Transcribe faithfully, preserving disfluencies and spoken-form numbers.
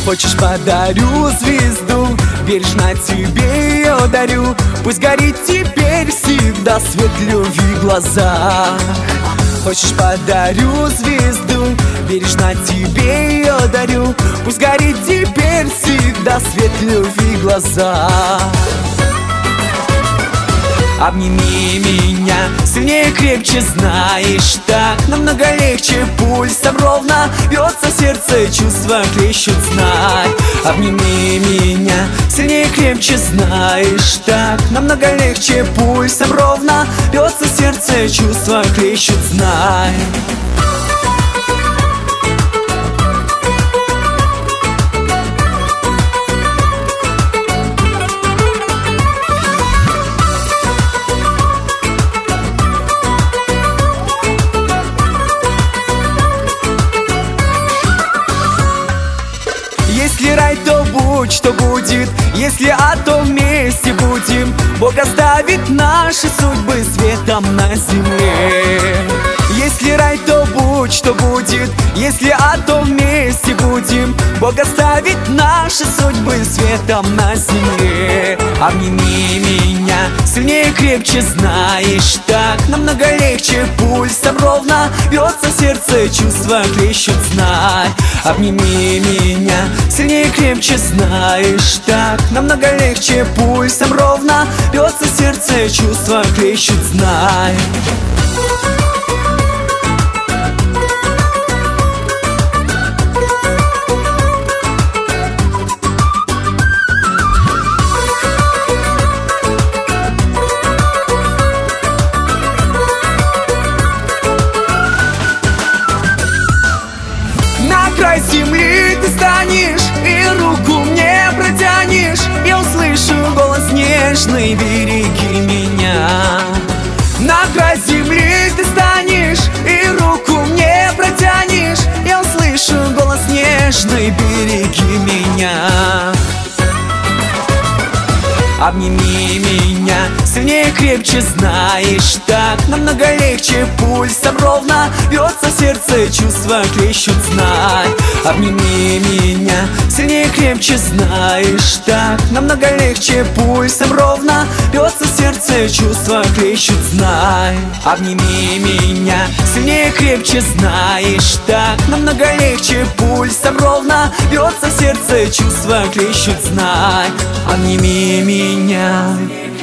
Хочешь, подарю звезду, бережно тебе ее дарю. Пусть горит теперь всегда свет любви в глазах. Хочешь, подарю звезду, бережно тебе ее дарю. Пусть горит теперь всегда свет любви в глазах. Обними меня сильнее, крепче, знаешь, так намного легче. Пульсом ровно бьется сердце, чувства клещут, знай. Обними меня сильнее, крепче, знаешь, так намного легче. Пульсом ровно бьется сердце, чувства клещут, знай. Если рай, то будь, что будет. Если ад, то вместе будем. Бог оставит наши судьбы светом на земле. Если рай, то будь, что будет. Если ад, то вместе будем. Бог оставит наши судьбы светом на земле. Обними меня сильнее, крепче, знаешь, так намного легче. Пульсом ровно бьется сердце, чувства клещут, знай. Обними меня сильнее, крепче, знаешь, так намного легче. Пульсом ровно бьется сердце, чувства клещут, знай. На край земли ты станешь и руку мне протянешь. Я услышу голос нежный, береги меня. На край земли ты станешь и руку мне протянешь. Я услышу голос нежный, береги меня. Обними меня сильнее, крепче, знаешь, так намного легче. Пульсом ровно бьется сердце, чувства клещут, знай. Обними меня сильнее, крепче, знаешь, так намного легче. Пульсом ровно бьется сердце, чувства клещут, знай. Обними меня сильнее, крепче, знаешь, так намного легче. Пульсом ровно бьется сердце, чувства клещут, знай. Обними меня.